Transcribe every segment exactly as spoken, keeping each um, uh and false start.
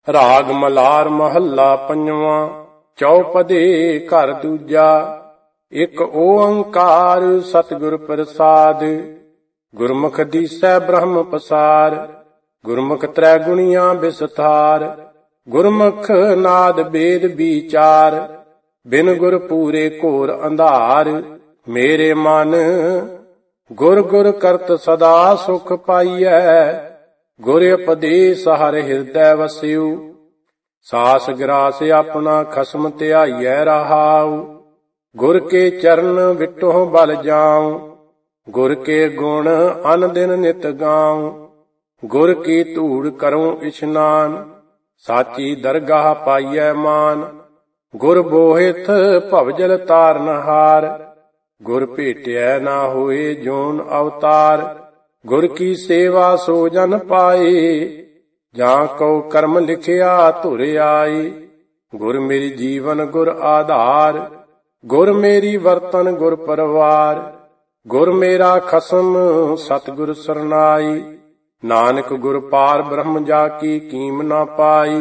ਰਾਗ ਮਲਾਰ ਮਹੱਲਾ ਪੰਜਵਾਂ। ਚੌਪਦੇ ਘਰ ਦੂਜਾ। ਇੱਕ ਓੰਕਾਰ ਸਤਿਗੁਰ ਪ੍ਰਸਾਦਿ। ਗੁਰਮੁਖ ਦੀਸੈ ਬ੍ਰਹਮ ਪਸਾਰ। ਗੁਰਮੁਖ ਤ੍ਰੈ ਗੁਣੀਆਂ ਵਿਸਥਾਰ। ਗੁਰਮੁਖ ਨਾਦ ਬੇਦ ਵਿਚਾਰ। ਬਿਨ ਗੁਰ ਪੂਰੇ ਘੋਰ ਅੰਧਾਰ। ਮੇਰੇ ਮਨ ਗੁਰ ਗੁਰ ਕਰਤ ਸਦਾ ਸੁਖ ਪਾਈਐ। ਗੁਰ ਉਪਦੇਸ ਹਰ ਹਿਰਦੈ ਵਸਿਉ। ਸਾਸ ਗਰਾਸ ਆਪਣਾ ਖਸਮ ਧਿਆਈਐ ਰਹਾਉ। ਗੁਰ ਕੇ ਚਰਨ ਵਿਟੋ ਬਲ ਜਾਉ। ਗੁਰ ਕੇ ਗੁਣ ਅਨ ਦਿਨ ਨਿਤ ਗਾਉ। ਗੁਰ ਕੀ ਧੂੜ ਕਰਉ ਇਸ਼ਨਾਨ। ਸਾਚੀ ਦਰਗਾਹ ਪਾਈਐ ਮਾਨ। ਗੁਰ ਬੋਹਿਥ ਭਵਜਲ ਤਾਰਨਹਾਰ। ਗੁਰ ਭੇਟਿਐ ਨਾ ਹੋਏ ਜੋਨ ਅਵਤਾਰ। ਗੁਰ ਕੀ ਸੇਵਾ ਸੋ ਜਨ ਪਾਏ। ਜਾਂ ਕਉ ਕਰਮ ਲਿਖਿਆ ਧੁਰ ਆਈ। ਗੁਰ ਮੇਰੀ ਜੀਵਨ ਗੁਰ ਆਧਾਰ। ਗੁਰ ਮੇਰੀ ਵਰਤਨ ਗੁਰ ਪਰਵਾਰ। ਗੁਰ ਮੇਰਾ ਖਸਮ ਸਤਿਗੁਰ ਸਰਨਾਈ। ਨਾਨਕ ਗੁਰ ਪਾਰ ਬ੍ਰਹਮ ਜਾ ਕੀ ਕੀਮ ਨਾ ਪਾਈ।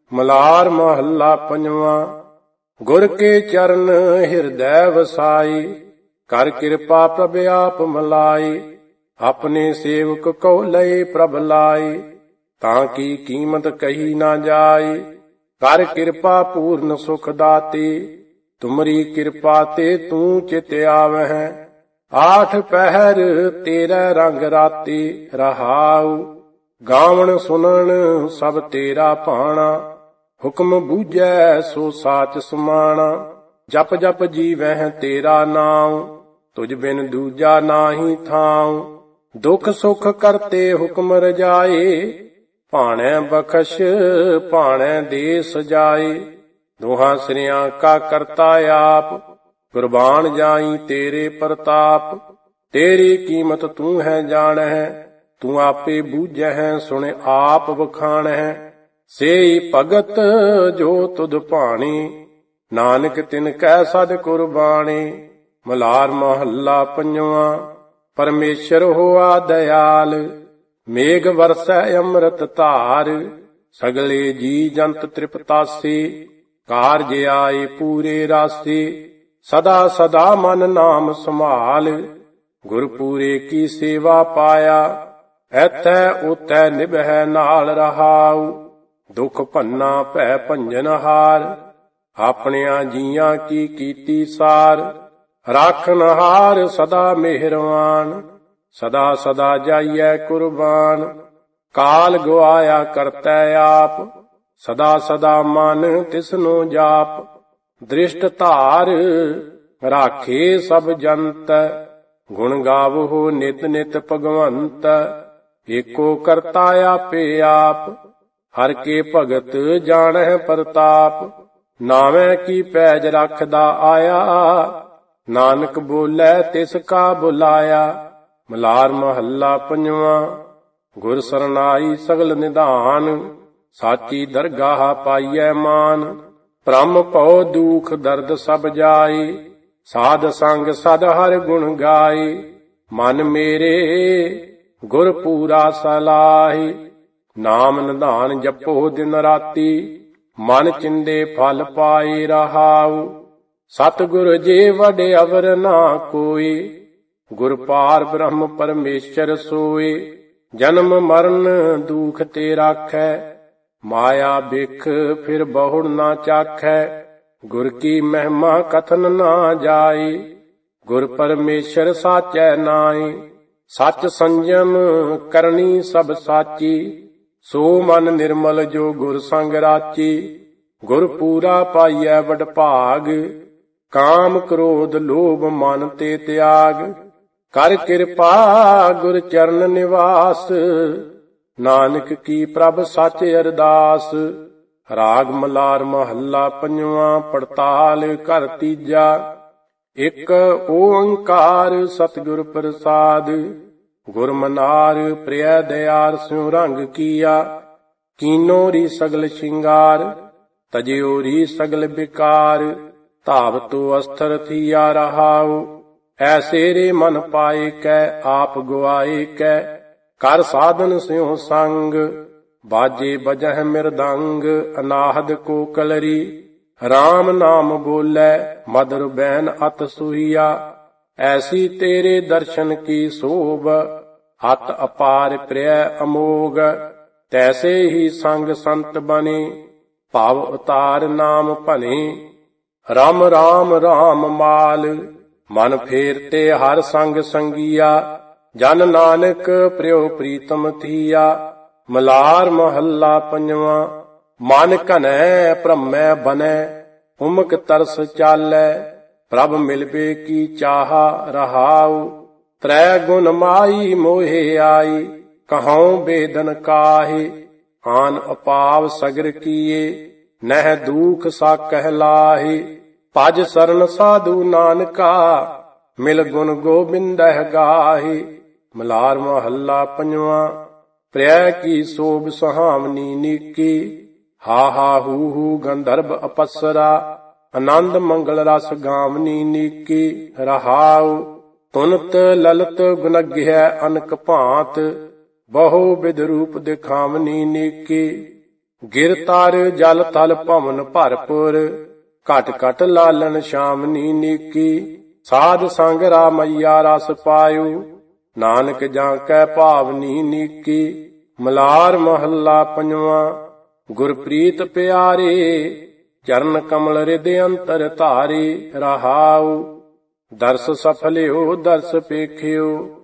ਮਲਾਰ ਮਹੱਲਾ ਪੰਜਵਾਂ। ਗੁਰ ਕੇ ਚਰਨ ਹਿਰਦੈ ਵਸਾਈ। ਕਰ ਕਿਰਪਾ ਪ੍ਰਭ ਆਪ ਮਲਾਈ। ਆਪਣੇ ਸੇਵਕ ਕਉ ਲਏ ਪ੍ਰਭ ਲਾਈ। ਤਾਂ ਕੀ ਕੀਮਤ ਕਹੀ ਨਾ ਜਾਈ। ਕਰ ਕਿਰਪਾ ਪੂਰਨ ਸੁਖ ਦਾਤੇ। ਤੁਮਰੀ ਕਿਰਪਾ ਤੇ ਤੂੰ ਚਿਤ ਆਵਹਿ। ਆਠ ਪਹਿਰ ਤੇਰਾ ਰੰਗ ਰਾਤੇ ਰਹਾਉ। ਗਾਵਣ ਸੁਣਨ ਸਭ ਤੇਰਾ ਭਾਣਾ। ਹੁਕਮ ਬੂਝੈ ਸੋ ਸਾਚ ਸਮਾਣਾ। ਜਪ ਜਪ ਜੀਵਹਿ ਤੇਰਾ ਨਾਉ। ਤੁਝ ਬਿਨ ਦੂਜਾ ਨਾਹੀ ਥਾਉ। ਦੁਖ ਸੁਖ ਕਰਤੇ ਹੁਕਮ ਰਜਾਏ। ਭਾਣੈ ਬਖਸ਼ ਭਾਣੈ ਦੇ ਸਜਾਏ। ਦੋਹਾਂ ਸਿਰਿਆਂ ਕਾ ਕਰਤਾ ਆਪ। ਕੁਰਬਾਨ ਜਾਈ ਤੇਰੇ ਪ੍ਰਤਾਪ। ਤੇਰੀ ਕੀਮਤ ਤੂੰ ਹੈ ਜਾਣਹਿ। ਤੂੰ ਆਪੇ ਬੂਝਹਿ ਸੁਣ ਆਪ ਵਖਾਣਹਿ। ਸੇਈ ਭਗਤ ਜੋ ਤੁਧ ਭਾਣੀ। ਨਾਨਕ ਤਿਨ ਕੈ ਸਦ ਕੁਰਬਾਣੀ। ਮਲਾਰ ਮਹੱਲਾ ਪੰਜਵਾਂ। ਪਰਮੇਸ਼ਰ ਹੋਆ ਦਇਆਲ। ਮੇਘ ਵਰਸੈ ਅੰਮ੍ਰਿਤ ਧਾਰ। ਸਗਲੇ ਜੀ ਜੰਤ ਤ੍ਰਿਪਤਾਸੀ। ਕਾਰਜ ਆਏ ਪੂਰੇ ਰਾਸੀ। ਸਦਾ ਸਦਾ ਮਨ ਨਾਮ ਸੰਭਾਲ। ਗੁਰ ਪੂਰੇ ਕੀ ਸੇਵਾ ਪਾਇਆ। ਐਥੈ ਉਥੈ ਨਿਭੈ ਨਾਲ ਰਹਾਉ। ਦੁਖ ਭੰਨਾ ਭੈ ਭੰਜਨ ਹਾਰ। ਆਪਣਿਆਂ ਜੀਆਂ ਕੀ ਕੀਤੀ ਸਾਰ। ਰਾਖਨਹਾਰ ਸਦਾ ਮਿਹਰਵਾਨ। ਸਦਾ ਸਦਾ ਜਾਈਐ ਕੁਰਬਾਨ। ਕਾਲ ਗਵਾਇਆ ਕਰਤੈ ਆਪ। ਸਦਾ ਸਦਾ ਮਨ ਤਿਸਨੋ ਜਾਪ। ਦ੍ਰਿਸ਼ਟ ਧਾਰ ਰਾਖੇ ਸਭ ਜੰਤ। ਗੁਣ ਗਾਵਹੁ ਨਿਤ ਨਿਤ ਭਗਵੰਤ। ਏਕੋ ਕਰਤਾ ਆਪੇ ਆਪ। ਹਰ ਕੇ ਭਗਤ ਜਾਣਹਿ ਪ੍ਰਤਾਪ। ਨਾਵੇਂ ਕੀ ਪੈਜ ਰੱਖਦਾ ਆਇਆ। ਨਾਨਕ ਬੋਲੇ ਤਿਸ ਕਾ ਬੁਲਾਇਆ। ਮਲਾਰ ਮਹੱਲਾ ਪੰਜਵਾਂ। ਗੁਰ ਸਰਨਾਈ ਸਗਲ ਨਿਧਾਨ। ਸਾਚੀ ਦਰਗਾਹ ਪਾਈਐ ਮਾਨ। ਭ੍ਰਮ ਭਉ ਦੂਖ ਦਰਦ ਸਭ ਜਾਈ। ਸਾਧ ਸੰਗ ਸਦ ਹਰ ਗੁਣ ਗਾਈ। ਮਨ ਮੇਰੇ ਗੁਰ ਪੂਰਾ ਸਲਾਹੀ। ਨਾਮ ਨਿਧਾਨ ਜਪੋ ਦਿਨ ਰਾਤੀ। ਮਨ ਚਿੰਦੇ ਫਲ ਪਾਏ ਰਹਾਉ। ਸਤਿਗੁਰ ਜੇ ਵਡ ਅਵਰ ਨਾ ਕੋਈ। ਗੁਰ ਪਾਰ ਬ੍ਰਹਮ ਪਰਮੇਸ਼ਰ ਸੋਏ। ਜਨਮ ਮਰਨ ਦੁਖ ਤੇ ਰਾਖੈ। ਮਾਇਆ ਬਿਖ ਫਿਰ ਬਹੁੜ ਨਾ ਚਾਖੈ। ਗੁਰ ਕੀ ਮਹਿਮਾ ਕਥਨ ਨਾ ਜਾਈ। ਗੁਰ ਪਰਮੇਸ਼ਰ ਸਾਚੈ ਨਾਈ। ਸਚ ਸੰਜਮ ਕਰਨੀ ਸਭ ਸਾਚੀ। ਸੋ ਮਨ ਨਿਰਮਲ ਜੋ ਗੁਰ ਸੰਗ ਰਾਚੀ। ਗੁਰ ਪੂਰਾ ਪਾਈਐ ਵਡ ਭਾਗ। ਕਾਮ ਕ੍ਰੋਧ ਲੋਭ ਮਨ ਤੇ ਤਿਆਗ। ਕਰ ਕਿਰਪਾ ਗੁਰ ਚਰਨ ਨਿਵਾਸ। ਨਾਨਕ ਕੀ ਪ੍ਰਭ ਸਚ ਅਰਦਾਸ। ਰਾਗ ਮਲਾਰ ਮਹੱਲਾ ਪੰਜਵਾਂ। ਪੜਤਾਲ ਘਰ ਤੀਜਾ। ਇੱਕ ਓੰਕਾਰ ਸਤਿਗੁਰ ਪ੍ਰਸਾਦਿ। ਗੁਰ ਮਨਾਰ ਪ੍ਰਿਯ ਦਿਆਰ ਸਿਉ ਰੰਗ ਕੀਆ। ਕੀਨੋ ਰੀ ਸਗਲ ਸ਼ਿੰਗਾਰ। ਤਜਿਓ ਰੀ ਸਗਲ ਬਿਕਾਰ। ਧਾਵਤੋ ਅਸਥਰ ਥੀਆ ਰਹਾਉ। ਐਸੇ ਰੇ ਮਨ ਪਾਏ ਕੈ ਆਪ ਗਵਾਏ ਕੈ। ਕਰ ਸਾਧਨ ਸਿਉ ਸੰਗ। ਬਾਜੇ ਬਜਹਿ ਮਿਰਦੰਗ ਅਨਾਹਦ ਕੋ ਕਲਰੀ। RAM ਨਾਮ ਬੋਲੇ ਮਧੁਰ ਬੈਨ ਅਤ ਸੁਹੀਆ। ਐਸੀ ਤੇਰੇ ਦਰਸ਼ਨ ਕੀ ਸੋਭ ਅਤ ਅਪਾਰ ਪ੍ਰਿਯ ਅਮੋਗ। ਤੈਸੇ ਹੀ ਸੰਗ ਸੰਤ ਬਨੇ ਭਵ ਉਤਾਰ ਨਾਮ ਭਨੇ। ਰਾਮ ਰਾਮ ਰਾਮ ਮਾਲ ਮਨ ਫੇਰਤੇ ਹਰ ਸੰਗ ਸੰਗੀਆ। ਜਨ ਨਾਨਕ ਪ੍ਰਿਯ ਪ੍ਰੀਤਮ ਥੀਆ। ਮਲਾਰ ਮਹੱਲਾ ਪੰਜਵਾਂ। ਮਨ ਘਨੈ ਭ੍ਰਮੈ ਬਨੈ ਉਮਕ ਤਰਸ ਚਾਲੈ। ਪ੍ਰਭ ਮਿਲਵੇ ਕੀ ਚਾਹਾ ਰਹਾਉ। ਤ੍ਰੈ ਗੁਣ ਮਾਈ ਮੋਹਿ ਆਈ ਕਹਉ ਬੇਦਨ ਕਾਹੇ। ਆਨ ਅਪਾਵ ਸਗਰ ਕੀਏ ਨਹਿ ਦੂਖ ਸਾ ਕਹਿਲਾਹੇ। ਭਜ ਸਰਨ ਸਾਧੂ ਨਾਨਕਾ ਮਿਲ ਗੁਣ ਗੋਬਿੰਦਹਿ ਗਾਹੇ। ਮਲਾਰ ਮਹੱਲਾ ਪੰਜਵਾਂ। ਪ੍ਰਿਯ ਕੀ ਸੋਭ ਸੁਹਾਵਨੀ ਨੀਕੀ। ਹਾ ਹਾ ਹੂ ਹੂ ਗੰਧਰਬ ਅਪਸਰਾ। ਆਨੰਦ ਮੰਗਲ ਰਸ ਗਾਵਨੀ ਨੀਕੀ ਰਹਾਉ। ਤੁਨਤ ਲਲਤ ਗੁਨਗਿਹੈ ਅਨਕ ਭਾਂਤ। ਬਹੁ ਬਿਧ ਰੂਪ ਦਿਖਾਵਨੀ ਨੀਕੀ। ਗਿਰ ਤਰ ਜਲ ਤਲ ਭਵਨ ਭਰਪੁਰ। ਘਟ ਘਟ ਲਾਲਨ ਸ਼ਾਮਨੀ ਨੀਕੀ। ਸਾਧ ਸੰਗ ਰਾਮਈਆ ਰਸ ਪਾਇਓ। ਨਾਨਕ ਜਾਂ ਕੈ ਭਾਵਨੀ ਨੀਕੀ। ਮਲਾਰ ਮਹੱਲਾ ਪੰਜਵਾਂ। ਗੁਰਪ੍ਰੀਤ ਪਿਆਰੇ ਚਰਨ ਕਮਲ ਰਿਦੇ ਅੰਤਰ ਧਾਰੇ ਰਹਾਉ। ਦਰਸ ਸਫਲਿਓ ਦਰਸ ਪੇਖਿਓ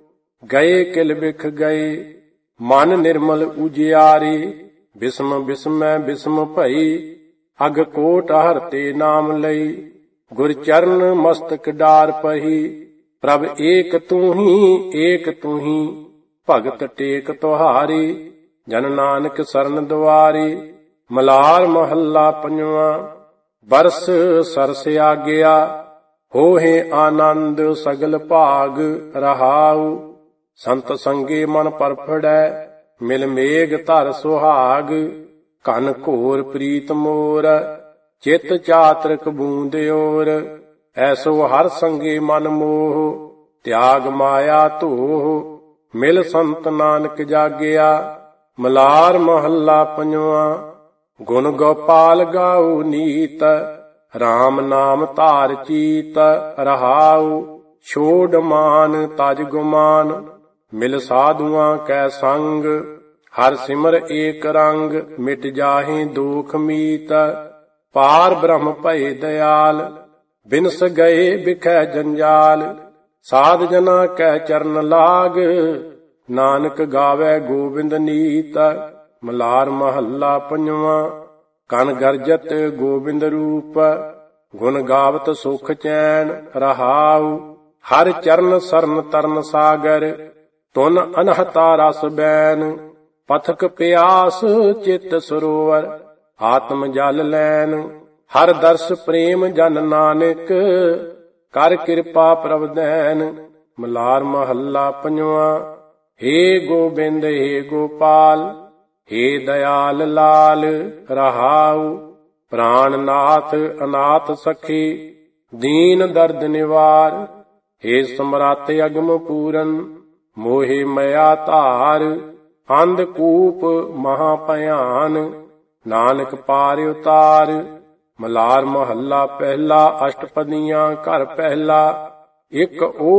ਗਏ ਕਿਲ ਬਿਖ ਗਏ। ਮਨ ਨਿਰਮਲ ਉਜਿਆਰੇ ਬਿਸਮ ਬਿਸਮੈ ਬਿਸਮ ਭਈ। ਅਗ ਕੋਟ ਹਰਤੇ ਨਾਮ ਲਈ ਗੁਰ ਚਰਨ ਮਸਤਕ ਡਾਰ ਪਹੀ। ਪ੍ਰਭ ਏਕ ਤੂੰ ਹੀ ਏਕ ਤੂੰ ਹੀ ਭਗਤ ਟੇਕ ਤੁਹਾਰੀ। ਜਨ ਨਾਨਕ ਸਰਨ ਦੁਆਰੇ। ਮਲਾਰ ਮਹੱਲਾ ਪੰਜਵਾਂ। ਬਰਸ ਸਰਸ ਆਗਿਆ ਹੋਹੇ ਆਨੰਦ ਸਗਲ ਭਾਗ ਰਹਾਉ। ਸੰਤ ਸੰਗੇ ਮਨ ਪਰਫੜੈ ਮਿਲ ਮੇਘ ਧਰ ਸੁਹਾਗ। ਘਨ ਘੋਰ ਪ੍ਰੀਤ ਮੋਰ ਚਿਤ ਚਾਤ੍ਰਿਕ ਬੂੰਦ ਓਰ। ਐਸੋ ਹਰ ਸੰਗੇ ਮਨ ਮੋਹ ਤਿਆਗ ਮਾਇਆ ਧੋਹ। ਮਿਲ ਸੰਤ ਨਾਨਕ ਜਾਗਿਆ। ਮਲਾਰ ਮਹੱਲਾ ਪੰਜਵਾਂ। ਗੁਣ ਗੋਪਾਲ ਗਾਉ ਨੀਤ RAM ਨਾਮ ਧਾਰ ਚੀਤ ਰਹਾਉ। ਛੋੜ ਮਾਨ ਤਜ ਗੁਮਾਨ ਮਿਲ ਸਾਧੂਆਂ ਕੈ ਸੰਗ। ਹਰ ਸਿਮਰ ਏਕ ਰੰਗ ਮਿਟ ਜਾਹੇ ਦੋਖ ਮੀਤ। ਪਾਰ ਬ੍ਰਹਮ ਭਏ ਦਇਆਲ ਬਿਨਸ ਗਏ ਬਿਖੈ ਜੰਜਾਲ। ਸਾਧ ਜਨਾ ਕੈ ਚਰਨ ਲਾਗ ਨਾਨਕ ਗਾਵੇ ਗੋਬਿੰਦ ਨੀਤ। ਮਲਾਰ ਮਹੱਲਾ ਪੰਜਵਾਂ। ਕਨ ਗਰਜਤ ਗੋਬਿੰਦ ਰੂਪ ਗੁਣ ਗਾਵਤ ਸੁਖ ਚੈਨ ਰਹਾਉ। ਹਰ ਚਰਨ ਸਰਨ ਤਰਨ ਸਾਗਰ ਤੁਨ ਅਨਹਤਾ ਰਸ ਬੈਨ। ਪਥਕ ਪਿਆਸ ਚਿਤ ਸਰੋਵਰ ਆਤਮ ਜਲ ਲੈਨ। ਹਰ ਦਰਸ ਪ੍ਰੇਮ ਜਨ ਨਾਨਕ ਕਰ ਕਿਰਪਾ ਪ੍ਰਭ ਦੈਨ। ਮਲਾਰ ਮਹੱਲਾ ਪੰਜਵਾਂ। ਹੇ ਗੋਬਿੰਦ ਹੇ ਗੋਪਾਲ ਹੇ ਦਇਆਲ ਲਾਲ ਰਹਾਉ। ਪ੍ਰਾਨ ਨਾਥ ਅਨਾਥ ਸਖੀ ਦੀਨ ਦਰਦ ਨਿਵਾਰ। ਹੇ ਸਮਰੱਥ ਅਗਮ ਪੂਰਨ ਮੋਹਿ ਮਇਆ ਧਾਰ। ਅੰਧ ਕੂਪ ਮਹਾ ਭਿਆਨ ਨਾਨਕ ਪਾਰ ਉਤਾਰ। ਮਲਾਰ ਮਹੱਲਾ ਪਹਿਲਾ। ਅਸ਼ਟਪਦੀਆਂ ਘਰ ਪਹਿਲਾ। ਇੱਕ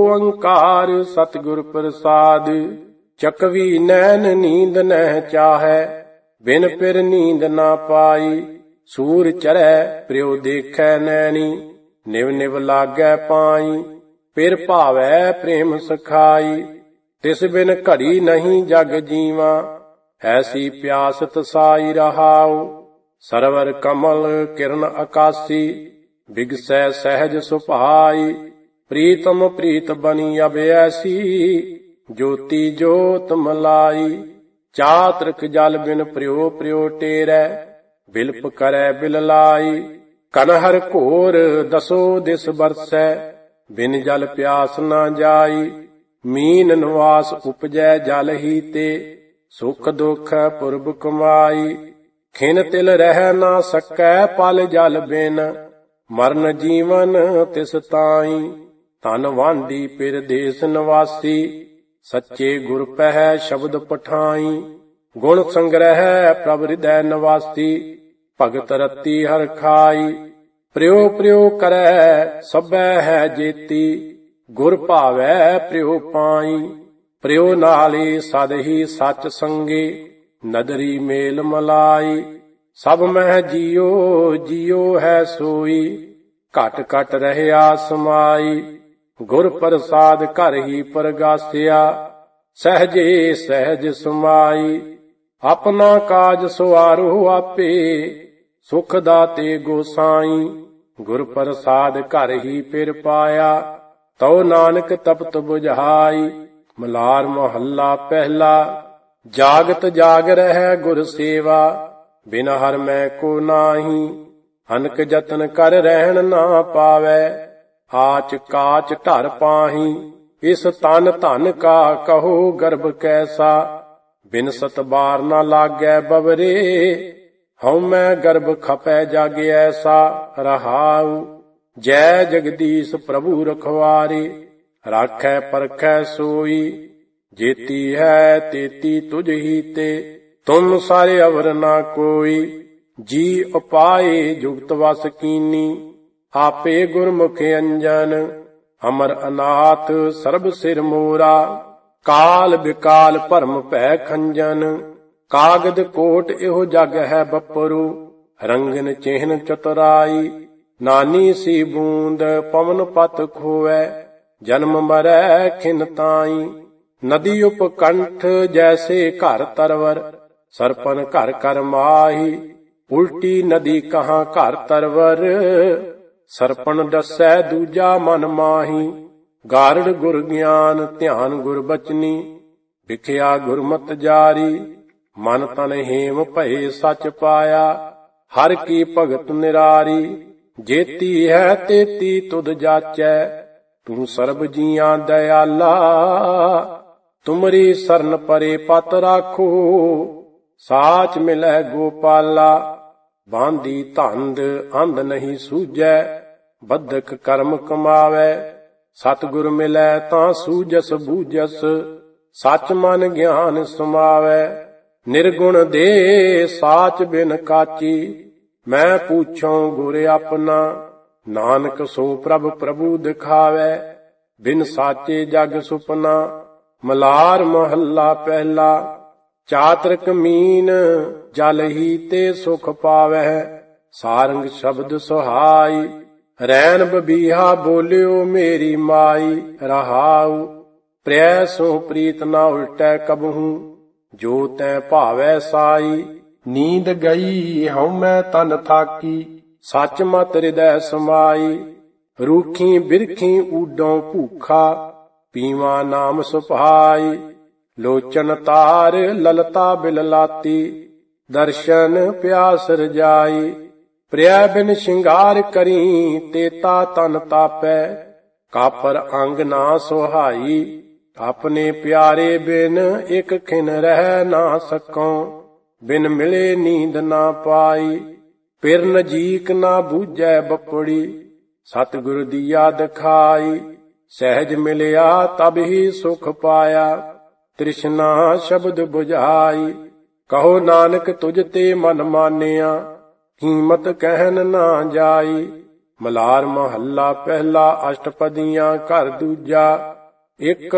ਓੰਕਾਰ ਸਤਿਗੁਰ ਪ੍ਰਸਾਦ। ਚਕਵੀ ਨੈਣ ਨੀਂਦ ਨਹਿ ਚਾਹੈ ਬਿਨ ਪਿਰ ਨੀਂਦ ਨਾ ਪਾਈ। ਸੂਰ ਚੜ੍ਹੈ ਪ੍ਰਿਉ ਦੇਖੈ ਨੈਣੀ ਨਿਵ ਨਿਵ ਲਾਗੈ ਪਾਈ। ਪਿਰ ਭਾਵੈ ਪ੍ਰੇਮ ਸਖਾਈ ਤਿਸ ਬਿਨ ਘੜੀ ਨਹੀਂ ਜਗ ਜੀਵਾ। ਐਸੀ ਪਿਆਸ ਤਸਾਈ ਰਹਾਉ। ਸਰਵਰ ਕਮਲ ਕਿਰਨ ਆਕਾਸੀ ਬਿਗਸੈ ਸਹਿਜ ਸੁਭਾਈ। ਪ੍ਰੀਤਮ ਪ੍ਰੀਤ ਬਨੀ ਅਬ ਐਸੀ ਜੋਤੀ ਜੋਤ ਮਲਾਈ। ਚਾਤ੍ਰਿਕ ਜਲ ਬਿਨ ਪ੍ਰਿਉ ਪ੍ਰਿਉ ਟੇਰੈ ਬਿਲਪ ਕਰੈ ਬਿਲ ਲਾਈ। ਕਨਹਰ ਘੋਰ ਦਸੋ ਦਿਸ ਬਰਸੈ ਬਿਨ ਜਲ ਪਿਆਸ ਨਾ ਜਾਈ। ਮੀਨ ਨਿਵਾਸ ਉਪਜੈ ਜਲ ਹੀ ਤੇ ਸੁਖ ਦੁਖ ਪੁਰਬ ਕਮਾਈ। ਖਿਨ ਤਿਲ ਰਹਿ ਨਾ ਸਕੈ ਪਲ ਜਲ ਬਿਨ ਮਰਨ ਜੀਵਨ ਤਿਸ ਤਾਈ। ਧਨ ਵਾਂਦੀ ਪਿਰ ਦੇਸ ਨਿਵਾਸੀ ਸੱਚੇ ਗੁਰ ਪਹਿ ਸ਼ਬਦ ਪਠਾਈ। ਗੁਣ ਸੰਗ੍ਰਹਿ ਪ੍ਰਭ ਹਿਰਦੈ ਨਿਵਾਸੀ, ਭਗਤ ਰਤੀ ਹਰਿ ਖਾਈ। ਪ੍ਰਿਉ ਪ੍ਰਿਉ ਕਰੈ ਸਭੈ ਹੈ ਜੇਤੀ, ਗੁਰ ਭਾਵੈ ਪ੍ਰਿਉ ਪਾਈ। ਪ੍ਰਿਉ ਨਾਲੇ ਸਦ ਹੀ ਸਚ ਸੰਗੇ, ਨਦਰੀ ਮੇਲ ਮਲਾਈ। ਸਭ ਮਹਿ ਜੀਉ ਜੀਉ ਹੈ ਸੋਈ, ਘਟ ਘਟ ਰਹਿਆ ਸਮਾਈ। ਗੁਰ ਪ੍ਰਸਾਦ ਘਰ ਹੀ ਪਰਗਾਸਿਆ, ਸਹਜੇ ਸਹਿਜ ਸਮਾਈ। ਆਪਣਾ ਕਾਜ ਸਵਾਰੋ ਆਪੇ, ਸੁਖ ਦਾਤੇ ਗੋਸਾਈ। ਗੁਰ ਪ੍ਰਸਾਦ ਘਰ ਹੀ ਫਿਰ ਪਾਇਆ, ਤਉ ਨਾਨਕ ਤਪਤ ਬੁਝਾਈ। ਮਲਾਰ ਮਹੱਲਾ ਪਹਿਲਾ। ਜਾਗਤ ਜਾਗ ਰਹਿ ਗੁਰ ਸੇਵਾ, ਬਿਨ ਹਰ ਮੈਂ ਕੋ ਨਾਹੀ। ਅਨਕ ਜਤਨ ਕਰ ਰਹਿਣ ਨਾ ਪਾਵੈ, ਆਚ ਕਾਚ ਢਰ ਪਾਹੀ। ਇਸ ਤਨ ਧਨ ਕਾ ਕਹੋ ਗਰਭ ਕੈਸਾ, ਬਿਨ ਸਤ ਬਾਰ ਨਾ ਲਾਗੈ ਬਵਰੇ। ਹਉ ਮੈਂ ਗਰਭ ਖਪੈ ਜਗ ਐਸਾ, ਰਹਾਉ। ਜੈ ਜਗਦੀਸ਼ ਪ੍ਰਭੂ ਰਖਵਾਰੇ, ਰਾਖੈ ਪਰਖੈ ਸੋਈ। ਜੇਤੀ ਹੈ ਤੇਤੀ ਤੁਝ ਹੀ ਤੇ, ਤੁਮ ਸਾਰੇ ਅਵਰ ਨਾ ਕੋਈ। ਜੀ ਉਪਾਏ ਜੁਗਤ ਵਸ ਕੀਨੀ, ਆਪੇ ਗੁਰਮੁਖ ਅੰਜਨ। ਅਮਰ ਅਨਾਥ ਸਰਬ ਸਿਰ ਮੋਰਾ, ਕਾਲ ਬਿਕਾਲ ਭਰਮ ਭੈ ਖੰਜਨ। ਕਾਗਦ ਕੋਟ ਇਹੋ ਜਗ ਹੈ ਬਪਰੂ, ਰੰਗਨ ਚਿਹਨ ਚਤੁਰਾਈ। ਨਾਨੀ ਸੀ ਬੂੰਦ ਪਵਨ ਪਤ ਖੋਵੈ, ਜਨਮ ਮਰੈ ਖਿਨ ਤਾਈ। ਨਦੀ ਉਪਕੰਠ ਜੈਸੇ ਘਰ ਤਰਵਰ, ਸਰਪਨ ਘਰ ਕਰ ਮਾਹੀ। ਉਲਟੀ ਨਦੀ ਕਹਾਂ ਘਰ ਤਰਵਰ, ਸਰਪਨ ਦੱਸੈ ਦੂਜਾ ਮਨ ਮਾਹੀ। ਗਾਰੜ ਗੁਰ ਗਿਆਨ ਧਿਆਨ ਗੁਰ ਬਚਨੀ, ਵਿਖਿਆ ਗੁਰਮਤਿ ਜਾਰੀ। ਮਨ ਤਨ ਹੇਮ ਭਏ ਸਚ ਪਾਇਆ, ਹਰ ਕੀ ਭਗਤ ਨਿਰਾਰੀ। ਜੇਤੀ ਹੈ ਤੇਤੀ ਤੁਧ ਜਾਚੈ, ਤੂੰ ਸਰਬ ਜੀਆਂ ਦਇਆਲਾ। ਤੁਮਰੀ ਸਰਨ ਪਰੇ ਪਤ ਰਾਖੋ, ਸਾਚ ਮਿਲੈ ਗੋਪਾਲਾ। ਬਾਂਦੀ ਧੰਦ ਅੰਧ ਨਹੀਂ ਸੂਝੈ, ਬੱਧਕ ਕਰਮ ਕਮਾਵੈ। ਸਤਿਗੁਰ ਮਿਲੈ ਤਾਂ ਸੂਝਸ ਬੂਝਸ, ਸਚ ਮਨ ਗਿਆਨ ਸਮਾਵੈ। ਨਿਰਗੁਣ ਦੇ ਸਾਚ ਬਿਨ ਕਾਚੀ, ਮੈਂ ਪੂਛਉ ਗੁਰ ਆਪਣਾ। ਨਾਨਕ ਸੋ ਪ੍ਰਭ ਪ੍ਰਭੂ ਦਿਖਾਵੈ, ਬਿਨ ਸਾਚੇ ਜਗ ਸੁਪਨਾ। ਮਲਾਰ ਮਹੱਲਾ ਪਹਿਲਾ। ਚਾਤ੍ਰਿਕ ਮੀਨ ਜਲ ਹੀ ਤੇ ਸੁਖ ਪਾਵੈ, ਸਾਰੰਗ ਸ਼ਬਦ ਸੁਹਾਈ। ਰੈਣ ਬਬੀਹਾ ਬੋਲਿਓ ਮੇਰੀ ਮਾਈ, ਰਹਾਉ। ਪ੍ਰਿਆ ਸੋ ਪ੍ਰੀਤ ਨਾ ਉਲਟੈ ਕਬਹੂ, ਜੋ ਤੈ ਭਾਵੈ ਸਾਈ। ਨੀਂਦ ਗਈ ਹਉ ਮੈਂ ਤਨ ਥਾਕੀ, ਸੱਚ ਮਤ ਹਿਰਦੈ ਸਮਾਈ। ਰੂਖੀ ਬਿਰਖੀ ਊਡੋਂ ਭੂਖਾ, ਪੀਵਾ ਨਾਮ ਸੁਭਾਈ। ਲੋਚਨ ਤਾਰ ਲਲਤਾ ਬਿਲਲਾਤੀ, ਦਰਸ਼ਨ ਪਿਆਸ ਰਜਾਈ। ਪ੍ਰਿਆ ਬਿਨ ਸ਼ਿੰਗਾਰ ਕਰੀ, ਤੇਤਾ ਤਨ ਤਾਪੈ। ਕਾਪਰ ਅੰਗ ਨਾ ਸੁਹਾਈ, ਆਪਣੇ ਪਿਆਰੇ ਬਿਨ ਇਕ ਖਿਨ ਰਹਿ ਨਾ ਸਕਉ। ਬਿਨ ਮਿਲੇ ਨੀਂਦ ਨਾ ਪਾਈ, ਪਿਰ ਨਜੀਕ ਨਾ ਬੂਝੈ ਬਪੜੀ। ਸਤਿਗੁਰ ਦੀਆ ਦਿਖਾਈ, ਸਹਿਜ ਮਿਲਿਆ ਤਬ ਹੀ ਸੁਖ ਪਾਇਆ। ਤ੍ਰਿਸ਼ਨਾ ਸ਼ਬਦ ਬੁਝਾਈ, ਕਹੋ ਨਾਨਕ ਤੁਝ ਤੇ ਮਨ ਮਾਨਿਆ। ਕੀਮਤ ਕਹਿਨ ਨਾ ਜਾਈ। ਮਲਾਰ ਮਹੱਲਾ ਪਹਿਲਾ। ਅਸ਼ਟਪਦੀਆਂ ਘਰ ਦੂਜਾ। ਇੱਕ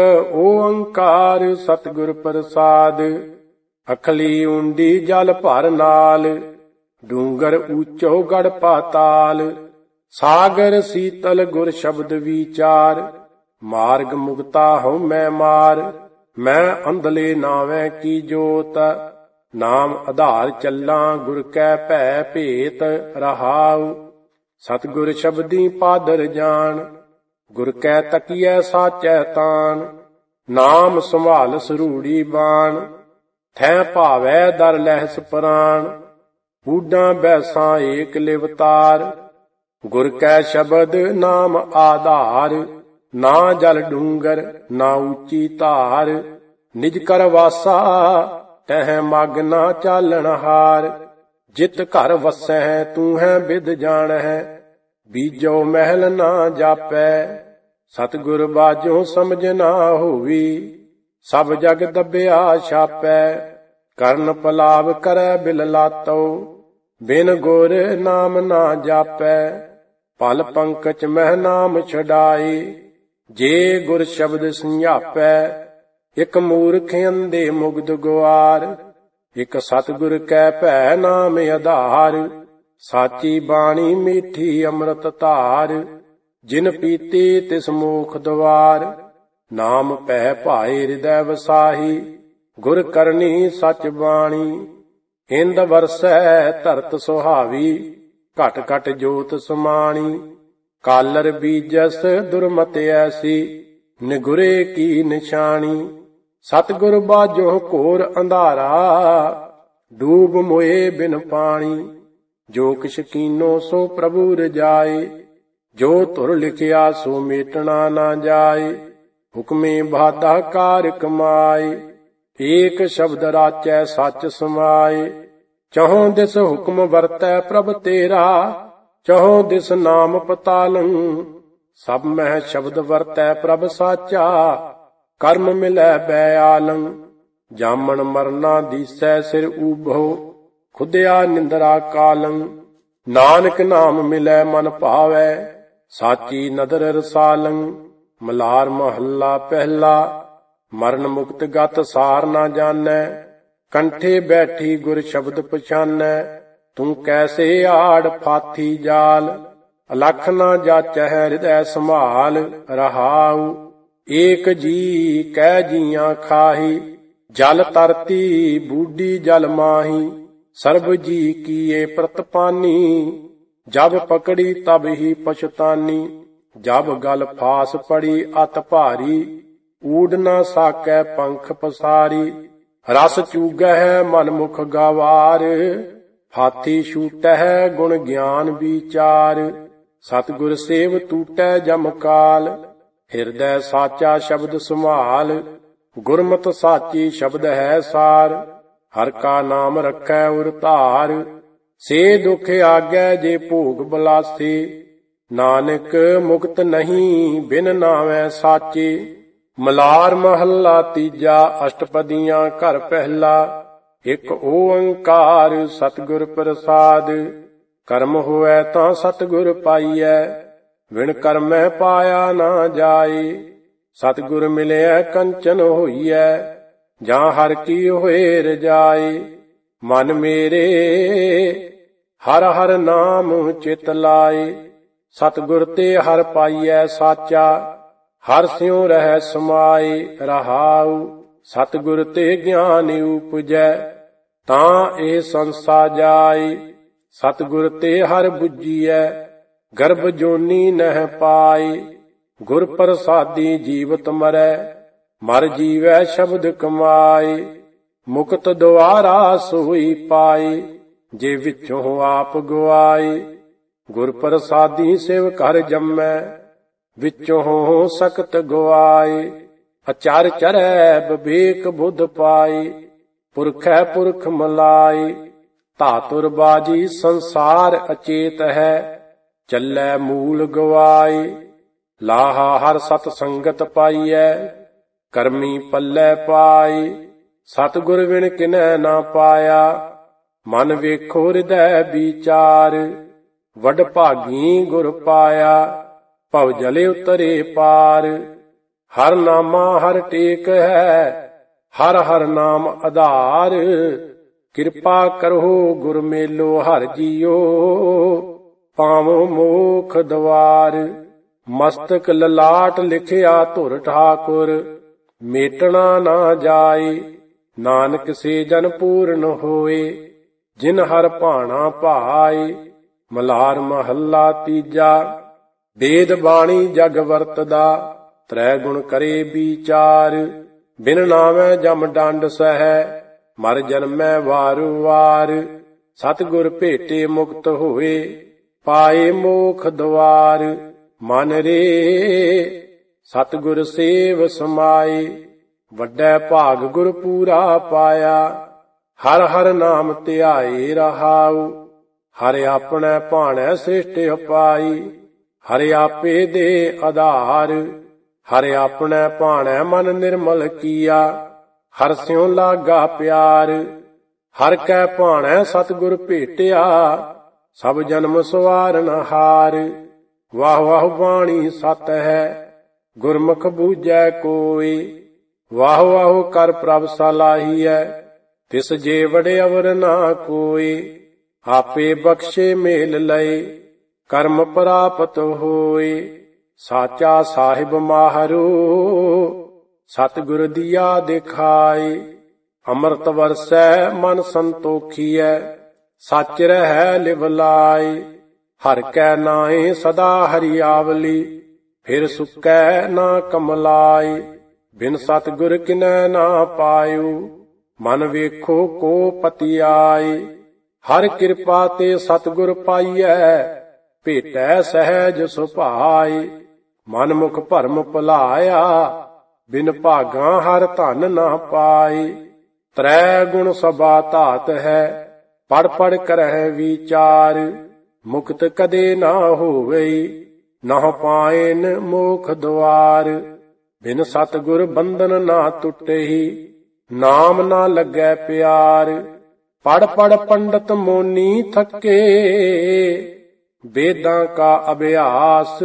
ਓੰਕਾਰ ਸਤਿਗੁਰ ਪ੍ਰਸਾਦ, ਅਖਲੀ ਉਂਡੀ ਜਲ ਭਰ ਨਾਲ। ਡੂੰਗਰ ਊਚੋ ਗੜ ਪਾਤਾਲ, ਸਾਗਰ ਸੀਤਲ ਗੁਰ ਸ਼ਬਦ ਵਿਚਾਰ। ਮਾਰਗ ਮੁਕਤਾ ਹਉ ਮੈਂ ਮਾਰ, ਮੈਂ ਅੰਧਲੇ ਨਾਵੇਂ ਕੀ ਜੋਤ। ਨਾਮ ਆਧਾਰ ਚੱਲਾਂ ਗੁਰ ਕੈ ਭੈ ਭੇਤ, ਰਹਾਉ। ਸਤਿਗੁਰ ਸ਼ਬਦੀ ਪਾਦਰ ਜਾਣ, ਗੁਰ ਕੈ ਤਕੀਐ ਸਾਚੈ ਤਾਣ। ਨਾਮ ਸੰਭਾਲ ਸਰੂੜੀ ਬਾਣ, ਥੈ ਭਾਵੈ ਦਰ ਲਹਿਸ ਪ੍ਰਾਣ। ਊਡਾਂ ਬੈਸਾਂ ਏਕ ਲਿਵਤਾਰ, ਗੁਰ ਕੈ ਸ਼ਬਦ ਨਾਮ ਆਧਾਰ। ਨਾ ਜਲ ਡੂੰਗਰ ਨਾ ਉੱਚੀ ਧਾਰ, ਨਿਜ ਕਰ ਵਾਸਾ ਤਹਿ ਮਗ ਨਾ ਚਾਲਣ ਹਾਰ। ਜਿਤ ਘਰ ਵਸੈ ਤੂੰ ਹੈ ਬਿਦ ਜਾਣੈ, ਬੀਜੋ ਮਹਿਲ ਨਾ ਜਾਪੈ। ਸਤਿਗੁਰ ਬਾਝੋਂ ਸਮਝ ਨਾ ਹੋਵੀ, ਸਭ ਜਗ ਦੱਬਿਆ ਛਾਪੈ। ਕਰਨ ਪਲਾਵ ਕਰੈ ਬਿਲ ਲਾਤੋ, ਬਿਨ ਗੁਰ ਨਾਮ ਨਾ ਜਾਪੈ। ਪਲ ਪੰਕਜ ਮਹਿ ਨਾਮ ਛਡਾਏ, ਜੇ ਗੁਰ ਸ਼ਬਦ ਸੰਝਾਪੈ। ਇਕ ਮੂਰਖ ਅੰਧੇ ਮੁਗਧ ਗੁਆਰ, ਇਕ ਸਤਿਗੁਰ ਕੈ ਭੈ ਨਾਮ ਆਧਾਰ। ਸਾਚੀ ਬਾਣੀ ਮੀਠੀ ਅੰਮ੍ਰਿਤ ਧਾਰ, ਜਿਨ ਪੀਤੀ ਤਿਸ ਮੋਖ ਦੁਆਰ। ਨਾਮ ਭੈ ਭਾਏ ਹਿਰਦੈ ਵਸਾਹੀ, ਗੁਰ ਕਰਨੀ ਸਚ ਬਾਣੀ। ਇੰਦ ਵਰਸੈ ਧਰਤ ਸੁਹਾਵੀ, ਘਟ ਘਟ ਜੋਤ ਸਮਾਣੀ। ਕਾਲਰ ਬੀਜਸ ਦੁਰਮਤ ਐਸੀ, ਨਿਗੁਰੇ ਕੀ ਨਿਸ਼ਾਨੀ। ਸਤਿਗੁਰ ਬਾਝੋਂ ਘੋਰ ਅੰਧਾਰਾ, ਡੂਬ ਮੋਏ ਬਿਨ ਪਾਣੀ। ਜੋ ਕਿਛ ਕੀਨੋ ਸੋ ਪ੍ਰਭੂ ਰਜਾਏ, ਜੋ ਧੁਰ ਲਿਖਿਆ ਸੋ ਮੇਟਣਾ ਨਾ ਜਾਏ। ਹੁਕਮੇ ਬਾਧਾ ਕਾਰ ਕਮਾਏ, ਏਕ ਸ਼ਬਦ ਰਾਚੈ ਸੱਚ ਸਮਾਏ। ਚਹੁ ਦਿਸ ਹੁਕਮ ਵਰਤੈ ਪ੍ਰਭ ਤੇਰਾ, ਚਹੁ ਦਿਸ ਨਾਮ ਪਤਾਲੰ। ਸਭ ਮਹਿ ਸ਼ਬਦ ਵਰਤੈ ਪ੍ਰਭ ਸਾਚਾ, ਕਰਮ ਮਿਲੈ ਬੈਆਲੰ। ਜਾਮਣ ਮਰਨਾ ਦੀਸੈ ਸਿਰ ਊਭੋ, ਖੁਦਿਆ ਨਿੰਦਰਾ ਕਾਲੰ। ਨਾਨਕ ਨਾਮ ਮਿਲੈ ਮਨ ਭਾਵੈ, ਸਾਚੀ ਨਦਰ ਰਸਾਲੰ। ਮਲਾਰ ਮਹੱਲਾ ਪਹਿਲਾ। ਮਰਨ ਮੁਕਤ ਗਤ ਸਾਰ ਨਾ ਜਾਣੈ, ਕੰਠੇ ਬੈਠੀ ਗੁਰ ਸ਼ਬਦ ਪਛਾਨੈ। ਤੂੰ ਕੈਸੇ ਆੜ ਫਾਥੀ ਜਾਲ, ਅਲਖ ਨਾ ਜਾਚੈ ਹਿਰਦੈ ਸੰਭਾਲ। ਰਹਾਉ ਏਕ ਜੀ ਕਹਿ ਜੀਆਂ ਖਾਹੀ, ਜਲ ਤਰਤੀ ਬੂਢੀ ਜਲ ਮਾਹੀ। ਸਰਬ ਜੀ ਕੀਏ ਪ੍ਰਤਪਾਨੀ, ਜਬ ਪਕੜੀ ਤਬ ਹੀ ਪਛਤਾਨੀ। ਜਬ ਗਲ ਫਾਸ ਪੜੀ ਅਤ ਭਾਰੀ, ਊਡ ਨਾ ਸਾਕੈ ਪੰਖ ਪਸਾਰੀ। ਰਸ ਚੂਗਹਿ ਮਨ ਮੁਖ ਗਵਾਰ, ਹਾਥੀ ਛੂਟਹਿ ਗੁਣ ਗਿਆਨ ਵਿਚਾਰ। ਸਤਿਗੁਰ ਸੇਵ ਟੂਟੈ ਜਮ ਕਾਲ, ਹਿਰਦੈ ਸਾਚਾ ਸ਼ਬਦ ਸੰਭਾਲ। ਗੁਰਮਤਿ ਸਾਚੀ ਸ਼ਬਦ ਹੈ ਸਾਰ, ਹਰ ਕਾ ਨਾਮ ਰੱਖੈ ਉਰ ਧਾਰ। ਸੇ ਦੁਖ ਆਗੈ ਜੇ ਭੋਗ ਬਲਾਸੇ, ਨਾਨਕ ਮੁਕਤ ਨਹੀਂ ਬਿਨ ਨਾਵੈ ਸਾਚੇ। ਮਲਾਰ ਮਹੱਲਾ ਤੀਜਾ। ਅਸ਼ਟਪਦੀਆਂ ਘਰ ਪਹਿਲਾ। ਇਕ ਓੰਕਾਰ ਸਤਿਗੁਰ ਪ੍ਰਸਾਦ, ਕਰਮ ਹੋਐ ਤਾਂ ਸਤਿਗੁਰ ਪਾਈਐ। ਵਿਣ ਕਰਮੈ ਪਾਇਆ ਨਾ ਜਾਏ, ਸਤਿਗੁਰ ਮਿਲਿਐ ਕੰਚਨ ਹੋਈਐ। ਜਾਂ ਹਰ ਕੀ ਹੋਏ ਰਜਾਏ, ਮਨ ਮੇਰੇ ਹਰ ਹਰ ਨਾਮ ਚਿਤ ਲਾਏ। ਸਤਿਗੁਰ ਤੇ ਹਰ ਪਾਈਐ ਸਾਚਾ, ਹਰ ਸਿਉ ਰਹਿ ਸਮਾਏ। ਰਹਾਉ ਸਤਿਗੁਰ ਤੇ ਗਿਆਨ ਉਪਜੈ, ਤਾਂ ਇਹ ਸੰਸਾ ਜਾਏ। ਸਤਿਗੁਰ ਤੇ ਹਰ ਬੁੱਝੀਐ, ਗਰਭ ਜੋਨੀ ਨਹਿ ਪਾਏ। ਗੁਰ ਪ੍ਰਸਾਦੀ ਜੀਵਤ ਮਰੈ, ਮਰ ਜੀਵੈ ਸ਼ਬਦ ਕਮਾਏ। ਮੁਕਤ ਦੁਆਰਾ ਸੋਈ ਪਾਏ, ਜੇ ਵਿੱਚੋਂ ਆਪ ਗਵਾਏ। ਗੁਰ ਪ੍ਰਸਾਦੀ ਸਿਵ ਘਰ ਜੰਮੈ, ਵਿੱਚੋਂ ਸਕਤ ਗਵਾਏ। ਅਚਰ ਚਰੈ ਵਿਵੇਕ ਬੁੱਧ ਪਾਏ, ਪੁਰਖੈ ਪੁਰਖ ਮਲਾਏ। ਧਾਤੁਰ ਬਾਜੀ ਸੰਸਾਰ ਅਚੇਤ ਹੈ, ਚੱਲੈ ਮੂਲ ਗਵਾਏ। ਲਾਹਾ ਹਰ ਸਤ ਸੰਗਤ ਪਾਈਐ, ਕਰਮੀ ਪੱਲੇ ਪਾਏ। ਸਤਿਗੁਰ ਵਿਣ ਕਿਨੈ ਨਾ ਪਾਇਆ, ਮਨ ਵੇਖੋ ਹਿਰਦੈ ਵਿਚਾਰ। ਵਡ ਭਾਗੀ ਗੁਰ ਪਾਇਆ, ਭਵ ਜਲੇ ਉਤਰੇ ਪਾਰ। ਹਰ ਨਾਮਾ ਹਰ ਟੇਕ ਹੈ, ਹਰ ਹਰ ਨਾਮ ਆਧਾਰ। ਕਿਰਪਾ ਕਰੋ ਗੁਰ ਮੇਲੋ ਹਰ ਜੀਓ, ਪਾਵੋ ਮੋਖ ਦਵਾਰ। ਮਸਤਕ ਲਲਾਟ ਲਿਖਿਆ ਧੁਰ ਠਾਕੁਰ, ਮੇਟਣਾ ਨਾ ਜਾਏ। ਨਾਨਕ ਸੇ ਜਨ ਪੂਰਨ ਹੋਏ, ਜਿਨ ਹਰ ਭਾਣਾ ਭਾਏ। ਮਲਾਰ ਮਹੱਲਾ ਤੀਜਾ। ਵੇਦ ਬਾਣੀ ਜਗ ਵਰਤਦਾ, ਤ੍ਰੈ ਗੁਣ ਕਰੇ ਵਿਚਾਰ। ਬਿਨ ਨਾਵੈ ਜਮ ਡੰਡ ਸਹੈ, ਮਰ ਜਨਮੈ ਵਾਰ ਵਾਰ। ਸਤਿਗੁਰ ਭੇਟੇ ਮੁਕਤ ਹੋਏ, ਪਾਏ ਮੋਖ ਦੁਆਰ। ਮਨ ਰੇ ਸਤਿਗੁਰ ਸੇਵ ਸਮਾਏ, ਵੱਡੈ ਭਾਗ ਗੁਰ ਪੂਰਾ ਪਾਇਆ। ਹਰ ਹਰ ਨਾਮ ਧਿਆਏ ਰਹਾਉ, ਹਰਿ ਆਪਣੈ ਭਾਣੈ ਸ੍ਰਿਸ਼ਟ ਉਪਾਈ। ਹਰਿ ਆਪੇ ਦੇ ਆਧਾਰ, ਹਰਿ ਆਪਣੈ ਭਾਣੈ ਮਨ ਨਿਰਮਲ ਕੀਆ। ਹਰ ਸਿਉ ਲਾਗਾ ਪਿਆਰ, ਹਰ ਕੈ ਭਾਣੈ ਸਤਿਗੁਰ ਭੇਟਿਆ, ਸਭ ਜਨਮ ਸਵਾਰਨ ਹਾਰ। ਵਾਹ ਵਾਹ ਬਾਣੀ ਸਤ ਹੈ, ਗੁਰਮੁਖ ਬੂਝੈ ਕੋਈ। ਵਾਹ ਵਾਹ ਕਰ ਪ੍ਰਭ ਸਲਾਹੀਐ, ਤਿਸ ਜੇ ਵਡ ਅਵਰ ਨਾ ਕੋਈ। ਆਪੇ ਬਖਸ਼ੇ ਮੇਲ ਲਏ, ਕਰਮ ਪ੍ਰਾਪਤ ਹੋਏ। ਸਾਚਾ ਸਾਹਿਬ ਮਾਹਰੋ, ਸਤਿਗੁਰ ਦੀਆ ਦਿਖਾਏ। ਅੰਮ੍ਰਿਤ ਵਰਸੈ ਮਨ ਸੰਤੋਖੀਐ, ਸੱਚ ਰਹਿ ਲਿਵ ਲਾਇ। ਹਰ ਕੈ ਨਾਏ ਸਦਾ ਹਰਿਆਵਲੀ, ਫਿਰ ਸੁਕੈ ਨਾ ਕਮਲਾਈ। ਬਿਨ ਸਤਿਗੁਰ ਕਿਨੈ ਨਾ ਪਾਇਓ, ਮਨ ਵੇਖੋ ਕੋ ਪਤੀ ਆਈ। ਹਰ ਕਿਰਪਾ ਤੇ ਸਤਿਗੁਰ ਪਾਈਐ, ਭੇਟੈ ਸਹਿਜ ਸੁਭਾਈ। ਮਨ ਮੁਖ ਭਰਮ ਭੁਲਾਇਆ, ਬਿਨ ਭਾਗਾਂ ਹਰ ਧਨ ਨਾ ਪਾਈ। ਤ੍ਰੈ ਗੁਣ ਸਭਾ ਧਾਤ ਹੈ, ਪੜ ਪੜ ਕਰਹਿ ਵਿਚਾਰ। ਮੁਕਤ ਕਦੇ ਨਾ ਹੋਵਈ, ਨਾ ਪਾਇਨ ਮੋਖ ਦੁਆਰ। ਬਿਨ ਸਤਿਗੁਰ ਬੰਧਨ ਨਾ ਟੁੱਟੇਹੀ, ਨਾਮ ਨਾ ਲੱਗੈ ਪਿਆਰ। ਪੜ ਪੜ ਪੰਡਤ ਮੋਨੀ ਥਕੇ, ਵੇਦਾਂ ਕਾ ਅਭਿਆਸ।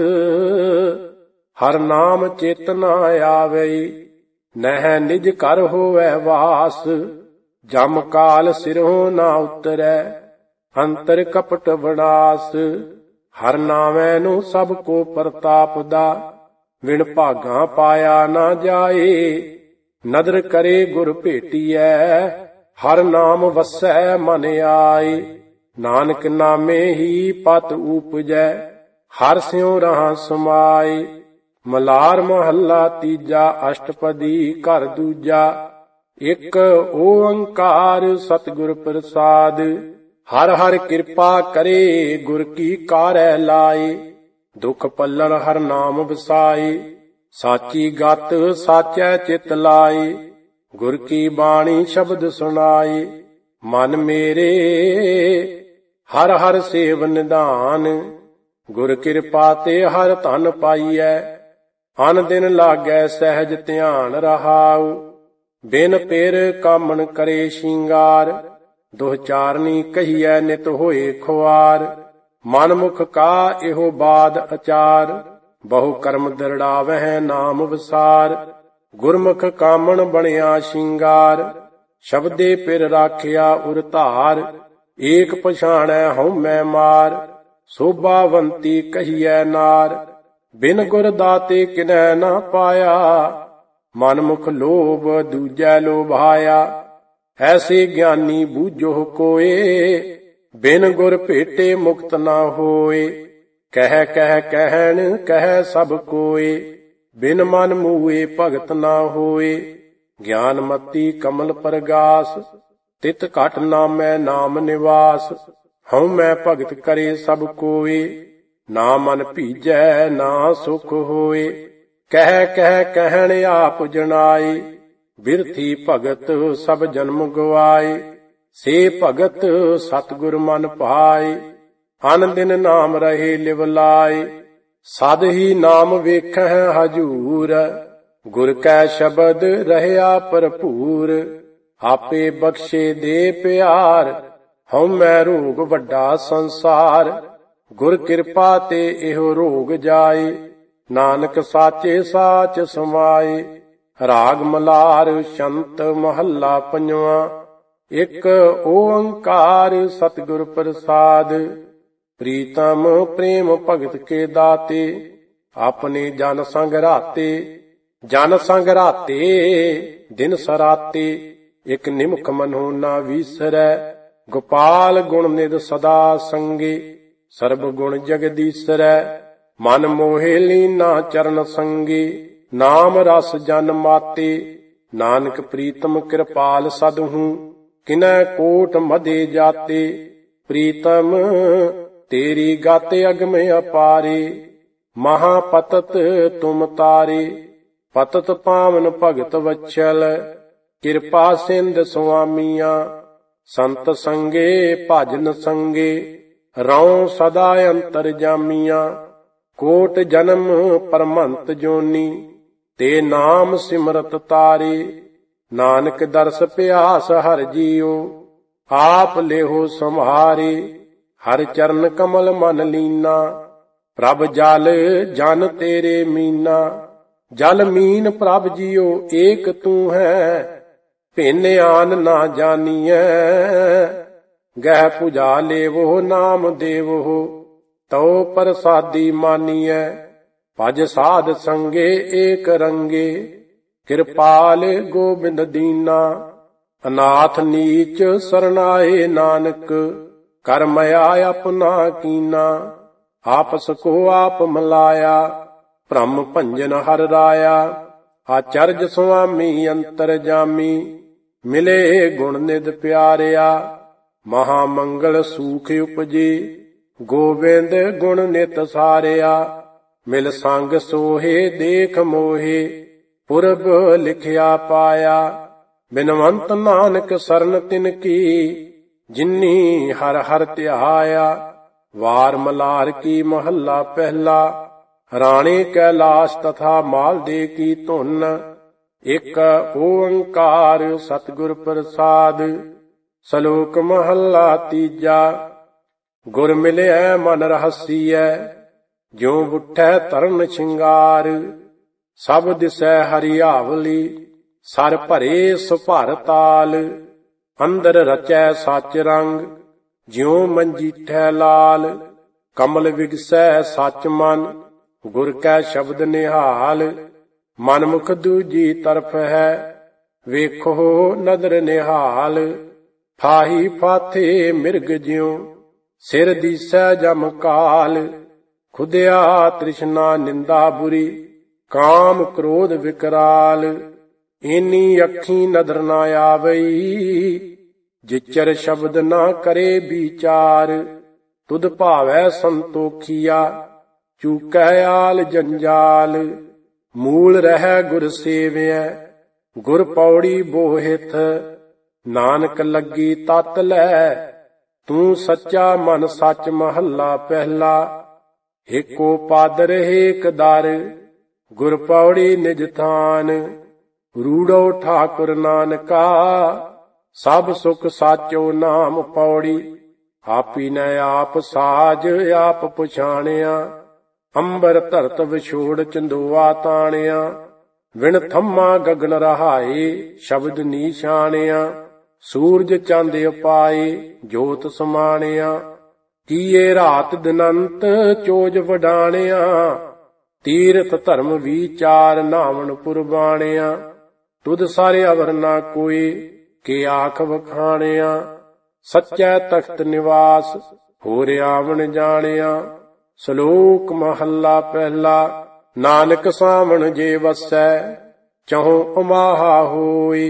ਹਰ ਨਾਮ ਚਿਤ ਨਾ ਆਵਈ, ਨਹਿ ਨਿਜ ਘਰ ਹੋਵੈ ਵਾਸ। ਜਮ ਕਾਲ ਸਿਰੋਂ ਨਾ ਉਤਰੈ, ਅੰਤਰ ਕਪਟ ਵਿਨਾਸ਼। ਹਰ ਨਾਮੈ ਨੂੰ ਸਭ ਕੋ ਪ੍ਰਤਾਪ ਦਾ, ਵਿਣ ਭਾਗਾਂ ਪਾਇਆ ਨਾ ਜਾਏ। ਨਦਰ ਕਰੇ ਗੁਰ ਭੇਟੀਐ, ਹਰ ਨਾਮ ਵਸੈ ਮਨ ਆਏ। ਨਾਨਕ ਨਾਮੇ ਹੀ ਪਤ ਊਪਜੈ, ਹਰ ਸਿਉ ਰਹਾ ਸਮਾਏ। ਮਲਾਰ ਮਹੱਲਾ ਤੀਜਾ, ਅਸ਼ਟਪਦੀ ਘਰ ਦੂਜਾ। ਇੱਕ ਓੰਕਾਰ ਸਤਿਗੁਰ ਪ੍ਰਸਾਦ, ਹਰ ਹਰ ਕਿਰਪਾ ਕਰੇ ਗੁਰ ਕੀ ਕਾਰੈ ਲਾਏ। ਦੁਖ ਪੱਲਣ ਹਰ ਨਾਮ ਵਸਾਏ, ਸਾਚੀ ਗਤ ਸਾਚੈ ਚਿਤ ਲਾਏ। ਗੁਰ ਕੀ ਬਾਣੀ ਸ਼ਬਦ ਸੁਣਾਏ, ਮਨ ਮੇਰੇ ਹਰ ਹਰ ਸੇਵ ਨਿਧਾਨ। ਗੁਰ ਕਿਰਪਾ ਤੇ ਹਰ ਧਨ ਪਾਈਐ, ਅਨ ਦਿਨ ਲਾਗੈ ਸਹਿਜ ਧਿਆਨ ਰਹਾਉ। ਬਿਨ ਪੇਰ ਕਾਮਣ ਕਰੇ ਸ਼ਿੰਗਾਰ, ਦੁਹ ਚਾਰਨੀ ਕਹੀਐ ਨਿਤ ਹੋਏ ਖੁਆਰ। ਮਨ ਮੁਖ ਕਾ ਇਹੋ ਬਾਦ ਅਚਾਰ, ਬਹੁ ਕਰਮ ਦਰੜਾਵਹਿ ਨਾਮ ਵਿਸਾਰ। ਗੁਰਮੁਖ ਕਾਮਣ ਬਣਿਆ ਸ਼ਿੰਗਾਰ, ਸ਼ਬਦੇ ਪਿਰ ਰਾਖਿਆ ਉਰ ਧਾਰ। ਏਕ ਪਛਾਣੈ ਹਉਮੈ ਮਾਰ, ਸੋਭਾਵੰਤੀ ਕਹੀਐ ਨਾਰ। ਬਿਨ ਗੁਰ ਦਾਤੇ ਕਿਨੈ ਨਾ ਪਾਇਆ, ਮਨ ਮੁਖ ਲੋਭ ਦੂਜੈ ਲੋਭਾਇਆ। ਐਸੇ ਗਿਆਨੀ ਬੂਝੋ ਕੋਏ, ਬਿਨ ਗੁਰ ਭੇਟੇ ਮੁਕਤ ਨਾ ਹੋਏ। ਕਹਿ ਕਹਿ ਕਹਿਣ ਕਹਿ ਸਭ ਕੋਏ, ਬਿਨ ਮਨ ਮੂਏ ਭਗਤ ਨਾ ਹੋਏ। ਗਿਆਨ ਮਤੀ ਕਮਲ ਪਰਗਾਸ, ਤਿਤ ਘਟ ਨਾਮੈ ਨਾਮ ਨਿਵਾਸ। ਹਉਮੈ ਭਗਤ ਕਰੇ ਸਭ ਕੋਏ, ਨਾ ਮਨ ਭੀਜੈ ਨਾ ਸੁਖ ਹੋਏ। ਕਹਿ ਕਹਿ ਕਹਿਣ ਆਪ ਜਣਾਏ, ਬਿਰਥੀ ਭਗਤ ਸਭ ਜਨਮ ਗਵਾਏ। ਸੇ ਭਗਤ ਸਤਿਗੁਰ ਮਨ ਭਾਏ, ਅਨ ਦਿਨ ਨਾਮ ਰਹੇ ਲਿਵ ਲਾਏ। ਸਦ ਹੀ ਨਾਮ ਵੇਖਹਿ ਹਜੂਰ, ਗੁਰ ਕੈ ਸ਼ਬਦ ਰਹਿਆ ਭਰਪੂਰ। ਆਪੇ ਬਖਸ਼ੇ ਦੇ ਪਿਆਰ, ਹਉਮੈ ਰੋਗ ਵੱਡਾ ਸੰਸਾਰ। ਗੁਰ ਕਿਰਪਾ ਤੇ ਇਹੋ ਰੋਗ ਜਾਏ, ਨਾਨਕ ਸਾਚੇ ਸਾਚ ਸਮਾਏ। ਰਾਗ ਮਲਾਰ ਸ਼ੰਤ ਮਹੱਲਾ ਪੰਜਵਾਂ। ਇੱਕ ਓੰਕਾਰ ਸਤਿਗੁਰ ਪ੍ਰਸਾਦ, ਪ੍ਰੀਤਮ ਪ੍ਰੇਮ ਭਗਤ ਕੇ ਦਾਤੇ। ਆਪਣੇ ਜਨ ਸੰਗ ਰਾਤੇ, ਜਨ ਸੰਗ ਰਾਤੇ ਦਿਨ ਸਰਾਤੇ। ਇਕ ਨਿਮਖ ਮਨੋ ਨਾ ਵੀਸਰੈ, ਗੋਪਾਲ ਗੁਣ ਨਿਦ ਸਦਾ ਸੰਗੇ। ਸਰਬ ਗੁਣ ਜਗਦੀਸਰੈ, ਮਨ ਮੋਹਿ ਲੀਨਾ ਚਰਨ ਸੰਗੇ। ਨਾਮ ਰਸ ਜਨ ਮਾਤੇ, ਨਾਨਕ ਪ੍ਰੀਤਮ ਕਿਰਪਾਲ ਸਦਹੂ। ਕਿਨੈ ਕੋਟ ਮਧੇ ਜਾਤੇ, ਪ੍ਰੀਤਮ ਤੇਰੀ ਗਾਤੇ ਅਗਮ ਅਪਾਰੇ। ਮਹਾ ਪਤਤ ਤੁਮ ਤਾਰੇ, ਪਤਤ ਪਾਵਨ ਭਗਤ ਵਛਲ। ਕਿਰਪਾ ਸਿੰਧ ਸੁਆਮੀਆਂ, ਸੰਤ ਸੰਗੇ ਭਜਨ ਸੰਗੇ। ਰਉ ਸਦਾ ਅੰਤਰ ਜਾਮੀਆਂ, ਕੋਟ ਜਨਮ ਪਰਮੰਤ ਜੋਨੀ। ਤੇ ਨਾਮ ਸਿਮਰਤ ਤਾਰੇ, ਨਾਨਕ ਦਰਸ ਪਿਆਸ ਹਰ ਜੀਉ। ਆਪ ਲੇਹੋ ਸੰਭਾਰੇ, ਹਰ ਚਰਨ ਕਮਲ ਮਨ ਲੀਨਾ। ਪ੍ਰਭ ਜਲ ਜਨ ਤੇਰੇ ਮੀਨਾ, ਜਲ ਮੀਨ ਪ੍ਰਭ ਜੀਓ ਏਕ ਤੂੰ ਹੈ। ਭਿੰਨ ਆਨ ਨਾ ਜਾਨੀਐ, ਗਹਿ ਪੁਜਾ ਲੇਵੋ ਨਾਮ ਦੇਵੋ। ਤਉ ਪ੍ਰਸਾਦੀ ਮਾਨੀਐ, ਭਜ ਸਾਧ ਸੰਗੇ ਏਕ ਰੰਗੇ। ਕਿਰਪਾਲ ਗੋਬਿੰਦ ਦੀਨਾ, ਅਨਾਥ ਨੀਚ ਸਰਨਾਏ ਨਾਨਕ। ਕਰ ਮਇਆ ਆਪਣਾ ਕੀਨਾ, ਆਪਸ ਕੋ ਆਪ ਮਿਲਾਇਆ। ਭ੍ਰਮ ਭੰਜਨ ਹਰਿ ਰਾਇਆ, ਆਚਰਜ ਸੁਆਮੀ ਅੰਤਰਜਾਮੀ। ਮਿਲੇ ਗੁਣ ਨਿਧ ਪਿਆਰਿਆ, ਮਹਾ ਮੰਗਲ ਸੂਖ ਉਪਜੇ। ਗੋਬਿੰਦ ਗੁਣ ਨਿਤ ਸਾਰਿਆ, ਮਿਲ ਸੰਗ ਸੋਹੇ ਦੇਖ ਮੋਹੇ। ਪੁਰਬ ਲਿਖਿਆ ਪਾਇਆ, ਬਿਨਵੰਤ ਨਾਨਕ ਸਰਨ ਤਿਨ ਕੀ। ਜਿਨੀ ਹਰ ਹਰ ਧਿਆਇਆ, ਵਾਰ ਮਲਾਰ ਕੀ ਮਹੱਲਾ ਪਹਿਲਾ। ਰਾਣੇ ਕੈਲਾਸ਼ ਤਥਾ ਮਾਲ ਦੇ ਕੀ ਧੁਨ, ਇਕ ਓੰਕਾਰ ਸਤਿਗੁਰ ਪ੍ਰਸਾਦ। ਸਲੋਕ ਮਹੱਲਾ ਤੀਜਾ। ਗੁਰ ਮਿਲਿਐ ਮਨ ਰਹਸੀਐ, ਜਿਉ ਬੁੱਠੈ ਤਰਨ ਸ਼ਿੰਗਾਰ। ਸਭ ਦਿਸੈ ਹਰਿਆਵਲੀ, ਸਰ ਭਰੇ ਸੁਭਰ ਤਾਲ। ਅੰਦਰ ਰਚੈ ਸਚ ਰੰਗ, ਜਿਉ ਮੰਜੀਠੈ ਲਾਲ। ਕਮਲ ਵਿਗਸੈ ਸਚ ਮਨ, ਗੁਰ ਕੈ ਸ਼ਬਦ ਨਿਹਾਲ। ਮਨ ਮੁਖ ਦੂਜੀ ਤਰਫ ਹੈ, ਵੇਖੋ ਨਦਰ ਨਿਹਾਲ। ਫਾਹੀ ਫਾਥੇ ਮਿਰਗ ਜਿਉ, ਸਿਰ ਦੀਸੈ ਜਮ ਕਾਲ। ਖੁਦਿਆ ਤ੍ਰਿਸ਼ਨਾ ਨਿੰਦਾ ਬੁਰੀ, ਕਾਮ ਕ੍ਰੋਧ ਵਿਕਰਾਲ। ਏਨੀ ਅੱਖੀ ਨਦਰ ਨਾ ਆਵਈ, ਜਿਚਰ ਸ਼ਬਦ ਨਾ ਕਰੇ ਵਿਚਾਰ। ਤੁਧ ਭਾਵੈ ਸੰਤੋਖੀਆ, ਚੂਕੈ ਆਲ ਜੰਜਾਲ। ਮੂਲ ਰਹਿ ਗੁਰ ਸੇਵਿਐ, ਗੁਰ ਪੌੜੀ ਬੋਹਿਥ। ਨਾਨਕ ਲੱਗੀ ਤਤ ਲੈ, ਤੂੰ ਸੱਚਾ ਮਨ ਸੱਚ। ਮਹੱਲਾ ਪਹਿਲਾ। ਏਕੋ ਪਾਦਰ ਏਕ ਦਰ, ਗੁਰ ਪੌੜੀ ਨਿਜ ਥਾਨ। ਰੂੜੋ ਠਾਕੁਰ ਨਾਨਕਾ, ਸਭ ਸੁਖ ਸਾਚੋ ਨਾਮ ਪੌੜੀ। ਆਪੀ ਨ ਆਪ ਸਾਜ ਆਪ ਪਛਾਣਿਆ, ਅੰਬਰ ਧਰਤ ਵਿਛੋੜ ਚੰਦੋਆ ਤਾਣਿਆ। ਵਿਣ ਥੰਮਾ ਗਗਨ ਰਹਾਏ, ਸ਼ਬਦ ਨੀਸ਼ਾਣਿਆ। ਸੂਰਜ ਚੰਦ ਉਪਾਏ, ਜੋਤ ਸਮਾਣਿਆ। ਕੀਏ ਰਾਤ ਦਿਨੰਤ ਚੋਜ ਵਡਾਣਿਆ। ਤੀਰਥ ਧਰਮ ਵਿਚਾਰ, ਨਾਵਣ ਪੁਰਬਾਣਿਆ। ਤੁਧ ਸਾਰੇ ਅਵਰ ਨਾ ਕੋਈ, ਕੇ ਆਖ ਵਖਾਣਿਆ। ਸੱਚੈ ਤਖਤ ਨਿਵਾਸ, ਹੋਰ ਆਵਣ ਜਾਣਿਆ। ਸਲੋਕ ਮਹੱਲਾ ਪਹਿਲਾ। ਨਾਨਕ ਸਾਵਣ ਜੇ ਵਸੈ, ਚਹੁ ਉਮਾਹਾ ਹੋਏ।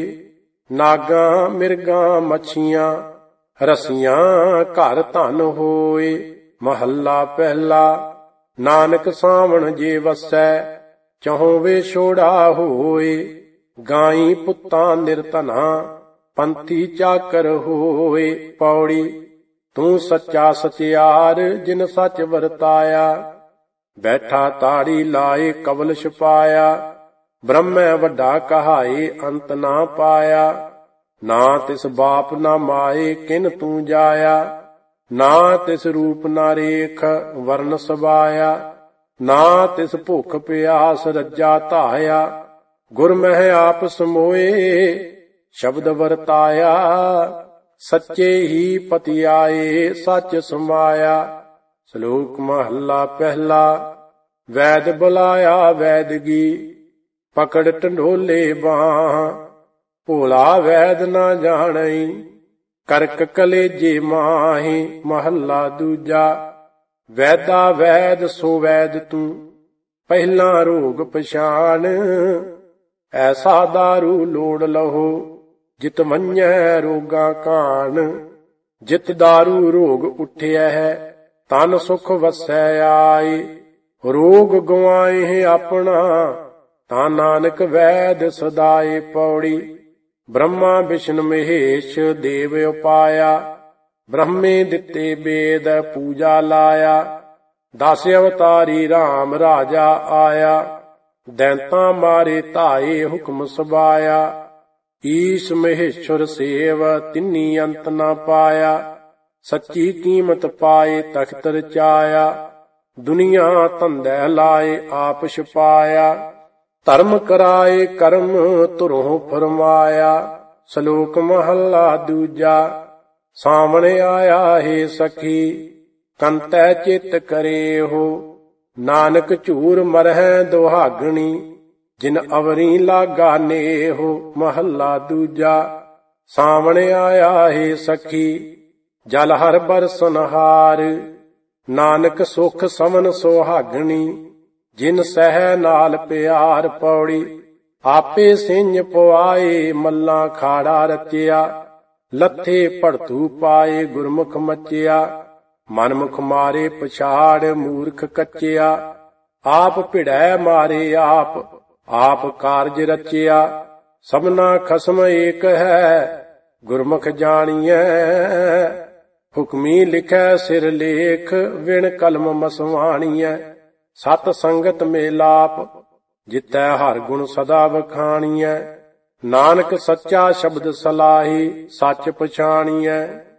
ਨਾਗਾਂ ਮਿਰਗਾਂ ਮੱਛੀਆਂ, ਰਸੀਆਂ ਘਰ ਧਨ ਹੋਏ। ਮਹੱਲਾ ਪਹਿਲਾ। ਨਾਨਕ ਸਾਵਣ ਜੇ ਵਸੈ, ਚਹੁ ਵੇਛੋੜਾ ਹੋਏ। ਗਾਈ ਪੁੱਤਾਂ ਨਿਰਧਨਾ, ਪੰਥੀ ਚਾਕਰ ਹੋਏ। ਪੌੜੀ। ਤੂੰ ਸੱਚਾ ਸਚਿਆਰ, ਜਿਨ ਸੱਚ ਵਰਤਾਇਆ। ਬੈਠਾ ਤਾੜੀ ਲਾਏ ਕਵਲ ਛੁਪਾਇਆ। ਬ੍ਰਹਮੈ ਵੱਡਾ ਕਹਾਏ, ਅੰਤ ਨਾ ਪਾਇਆ। ਨਾ ਤਿਸ ਬਾਪ ਨਾ ਮਾਏ, ਕਿਨ ਤੂੰ ਜਾਇਆ। ਨਾ ਤਿਸ ਰੂਪ ਨਾ ਰੇਖ, ਵਰਨ ਸਬਾਇਆ। ਨਾ ਤਿਸ ਭੁੱਖ ਪਿਆਸ, ਰੱਜਾ ਧਾਇਆ। ਗੁਰ ਮਹਿ ਆਪ ਸਮੋਏ, ਸ਼ਬਦ ਵਰਤਾਇਆ। ਸੱਚੇ ਹੀ ਪਤੀ ਆਏ, ਸੱਚ ਸਮਾਇਆ। ਸਲੋਕ ਮਹੱਲਾ ਪਹਿਲਾ। ਵੈਦ ਬੁਲਾਇਆ ਵੈਦਗੀ, ਪਕੜ ਢੰਡੋਲੇ ਬਾਹ। ਭੋਲਾ ਵੈਦ ਨਾ ਜਾਣਈ, ਕਰਕ ਕਲੇਜੇ ਮਾਹੀ। ਮਹੱਲਾ ਦੂਜਾ। ਵੈਦਾ ਵੈਦ ਸੋ ਵੈਦ ਤੂੰ, ਪਹਿਲਾਂ ਰੋਗ ਪਛਾਣ। ਐਸਾ ਦਾਰੂ ਲੋੜ ਲਹੋ, ਜਿਤ ਮੰਨੈ ਰੋਗਾਂ ਕਾਣ। ਜਿਤ ਦਾਰੂ ਰੋਗ ਉਠਿਆ ਹੈ, ਤਨ ਸੁਖ ਵਸੈ ਆਏ। ਰੋਗ ਗਵਾਏ ਆਪਣਾ, ਤਾਂ ਨਾਨਕ ਵੈਦ ਸਦਾਏ। ਪੌੜੀ। ਬ੍ਰਹਮਾ ਵਿਸ਼ਨ ਮਹੇਸ਼, ਦੇਵ ਉਪਾਇਆ। ਬ੍ਰਹਮੇ ਦਿੱਤੇ ਬੇਦ, ਪੂਜਾ ਲਾਇਆ। ਦਸ ਅਵਤਾਰੀ ਰਾਮ ਰਾਜਾ ਆਇਆ। ਦੈਂਤਾਂ ਮਾਰੇ ਧਾਏ, ਹੁਕਮ ਸਬਾਇਆ। ਈਸ ਮਹੇਸ਼ਵਰ ਸੇਵ ਤਿੰਨੀ ਅੰਤ ਨਾ ਪਾਇਆ। ਸੱਚੀ ਕੀਮਤ ਪਾਏ ਤਖਤ ਰਚਾਇਆ। ਦੁਨੀਆ ਧੰਦੈ ਲਾਏ ਆਪ ਛਪਾਇਆ। ਧਰਮ ਕਰਾਏ ਕਰਮ ਧੁਰੋਂ ਫਰਮਾਇਆ। ਸ਼ਲੋਕ ਮਹੱਲਾ ਦੂਜਾ। ਸਾਵਣ ਆਇਆ ਹੈ ਸਖੀ ਕੰਤੈ ਚਿਤ ਕਰੇ ਹੋ। ਨਾਨਕ ਝੂਰ ਮਰਹਿ ਦੁਹਾਗਣੀ ਜਿਨ ਅਵਰੀ ਲਾਗਾ ਨੇਹੋ। ਮਹੱਲਾ ਦੂਜਾ। ਸਾਵਣ ਆਇਆ ਹੈ ਸਖੀ ਜਲ ਹਰ ਬਰਸਨ ਹਾਰ। ਨਾਨਕ ਸੁਖ ਸਮਨ ਸੁਹਾਗਣੀ ਜਿਨ ਸਹਿ ਨਾਲ ਪਿਆਰ। ਪੌੜੀ ਆਪੇ ਸਿੰਜ ਪਵਾਏ ਮੱਲਾ ਖਾੜਾ ਰਚਿਆ। ਲੱਥੇ ਭੜਤੂ ਪਾਏ ਗੁਰਮੁਖ ਮਚਿਆ। ਮਨਮੁਖ ਮਾਰੇ ਪਛਾੜ ਮੂਰਖ ਕੱਚਿਆ। ਆਪ ਭਿੜੈ ਮਾਰੇ ਆਪ ਆਪ ਕਾਰਜ ਰਚਿਆ। ਸਭਨਾ ਖਸਮ ਏਕ ਹੈ ਗੁਰਮੁਖ ਜਾਣੀਐ। ਹੁਕਮੀ ਲਿਖੈ ਸਿਰ ਲੇਖ ਵਿਣ ਕਲਮ ਮਸਵਾਣੀਐ। ਸਤ ਸੰਗਤ ਮੇਲਾਪ ਜਿਤੈ ਹਰ ਗੁਣ ਸਦਾ ਵਖਾਣੀਐ। ਨਾਨਕ ਸੱਚਾ ਸ਼ਬਦ ਸਲਾਹੀ ਸੱਚ ਪਛਾਣੀਐ।